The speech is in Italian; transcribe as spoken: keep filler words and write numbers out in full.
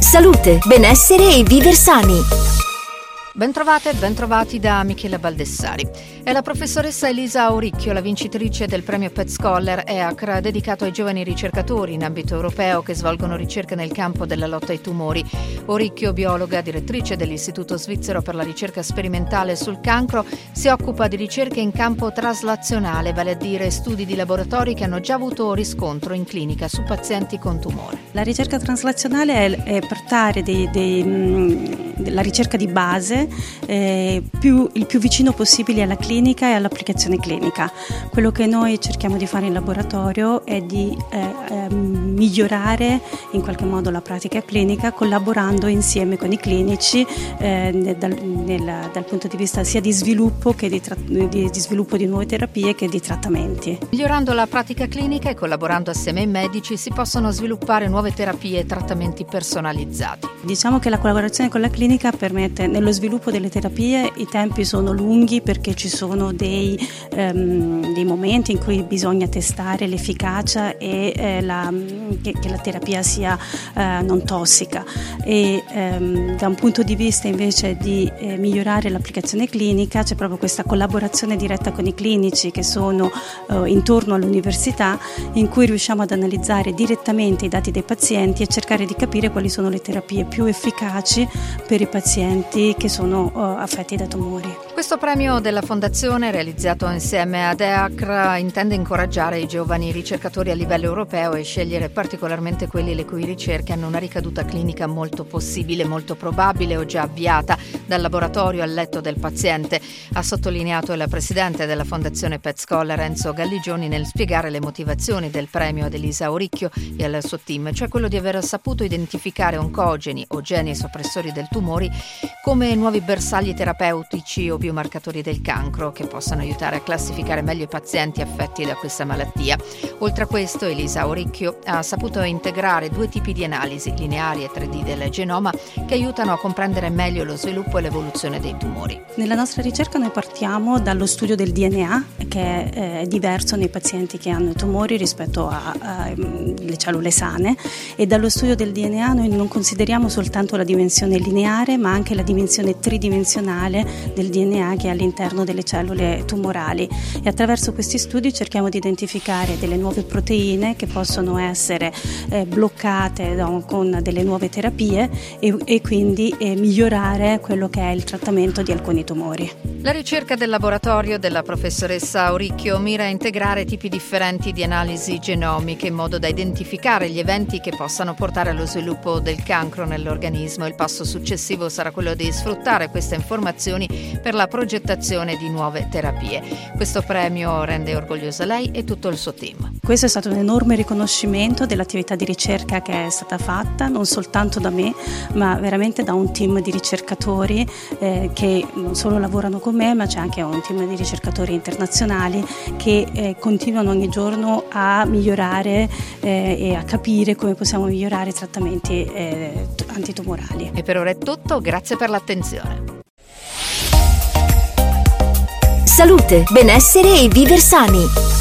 Salute, benessere e viver sani. Bentrovate e bentrovati da Michela Baldessari. È la professoressa Elisa Auricchio, la vincitrice del premio Pet Scholar E A C R dedicato ai giovani ricercatori in ambito europeo che svolgono ricerche nel campo della lotta ai tumori. Auricchio, biologa, direttrice dell'Istituto Svizzero per la ricerca sperimentale sul cancro, si occupa di ricerche in campo traslazionale, vale a dire studi di laboratori che hanno già avuto riscontro in clinica su pazienti con tumore. La ricerca traslazionale è, è portare dei, dei, mh, la ricerca di base eh, più, il più vicino possibile alla clinica e all'applicazione clinica. Quello che noi cerchiamo di fare in laboratorio è di eh, eh, migliorare in qualche modo la pratica clinica collaborando insieme con i clinici eh, dal, nel, dal punto di vista sia di sviluppo che di, tra, di, di sviluppo di nuove terapie che di trattamenti. Migliorando la pratica clinica e collaborando assieme ai medici si possono sviluppare nuove terapie e trattamenti personalizzati. Diciamo che la collaborazione con la clinica permette nello sviluppo delle terapie, i tempi sono lunghi perché ci sono dei, um, dei momenti in cui bisogna testare l'efficacia e eh, la, che, che la terapia sia eh, non tossica e um, da un punto di vista invece di eh, migliorare l'applicazione clinica c'è proprio questa collaborazione diretta con i clinici che sono uh, intorno all'università, in cui riusciamo ad analizzare direttamente i dati dei pazienti e cercare di capire quali sono le terapie più efficaci per i pazienti che sono uh, affetti da tumori. Questo premio della Fondazione, realizzato insieme ad E A C R, intende incoraggiare i giovani ricercatori a livello europeo e scegliere particolarmente quelli le cui ricerche hanno una ricaduta clinica molto possibile, molto probabile o già avviata dal laboratorio al letto del paziente, ha sottolineato il presidente della Fondazione Pet Scholar Enzo Galligioni nel spiegare le motivazioni del premio ad Elisa Auricchio e al suo team, cioè quello di aver saputo identificare oncogeni o geni soppressori del tumori come nuovi bersagli terapeutici o biomarcatori del cancro che possano aiutare a classificare meglio i pazienti affetti da questa malattia. Oltre a questo, Elisa Auricchio ha saputo integrare due tipi di analisi, lineari e tre D del genoma, che aiutano a comprendere meglio lo sviluppo e l'evoluzione dei tumori. Nella nostra ricerca noi partiamo dallo studio del D N A, che è diverso nei pazienti che hanno tumori rispetto alle cellule sane, e dallo studio del D N A noi non consideriamo soltanto la dimensione lineare ma anche la dimensione tridimensionale del D N A che è all'interno delle cellule tumorali, e attraverso questi studi cerchiamo di identificare delle nuove proteine che possono essere eh, bloccate no, con delle nuove terapie e, e quindi eh, migliorare quello che è il trattamento di alcuni tumori. La ricerca del laboratorio della professoressa Auricchio mira a integrare tipi differenti di analisi genomiche in modo da identificare gli eventi che possano portare allo sviluppo del cancro nell'organismo. Il passo successivo sarà quello di sfruttare queste informazioni per la progettazione di nuove terapie. Questo premio rende orgogliosa lei e tutto il suo team. Questo è stato un enorme riconoscimento dell'attività di ricerca che è stata fatta, non soltanto da me, ma veramente da un team di ricercatori eh, che non solo lavorano con me, ma c'è anche un team di ricercatori internazionali che eh, continuano ogni giorno a migliorare eh, e a capire come possiamo migliorare i trattamenti eh, antitumorali. E per ora è tutto, grazie per l'attenzione. Salute, benessere e viver sani.